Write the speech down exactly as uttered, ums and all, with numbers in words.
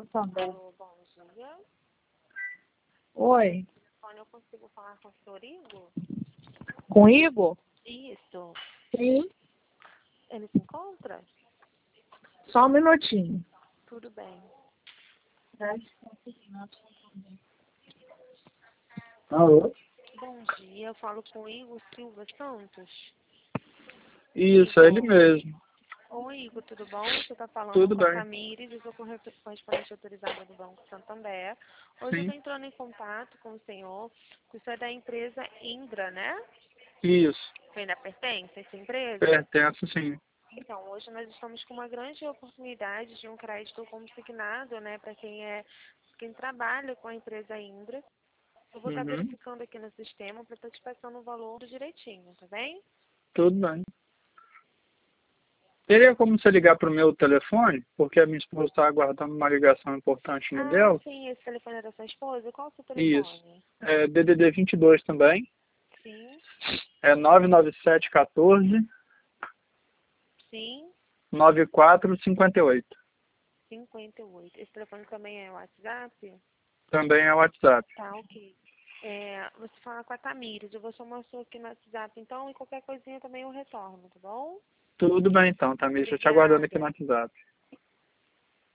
Santander. Alô, bom dia. Oi, Telefone, eu consigo falar com o senhor Igor? com Igor? Isso. Sim. Ele se encontra? Só um minutinho. Tudo bem. Alô? Bom dia, eu falo com o Igor Silva Santos. Isso, é ele mesmo. Oi, Igor, tudo bom? Você está falando Tudo com a bem. Tamires, eu sou correspondente autorizada do Banco Santander. Hoje eu Sim. estou entrando em contato com o senhor, que isso é da empresa Indra, né? Isso. Você ainda pertence a essa empresa? Pertence, sim. Então, hoje nós estamos com uma grande oportunidade de um crédito consignado, né, para quem é quem trabalha com a empresa Indra. Eu vou estar Uhum. verificando aqui no sistema para estar te passando o valor direitinho, tá bem? Tudo bem. Teria como você ligar para o meu telefone? Porque a minha esposa está aguardando uma ligação importante no Ah, dela. sim, esse telefone é da sua esposa? Qual é o seu Isso. telefone? É D D D vinte e dois também. Sim, É nove nove sete um quatro, sim, nove quatro cinco oito. cinquenta e oito. Esse telefone também é o WhatsApp? Também é o WhatsApp. Tá, ok. É, você fala com a Tamires, eu vou chamar a sua aqui no WhatsApp, então, e qualquer coisinha também eu retorno, tá bom? Tudo bem então, Tamir. Estou te aguardando aqui no Obrigada. WhatsApp.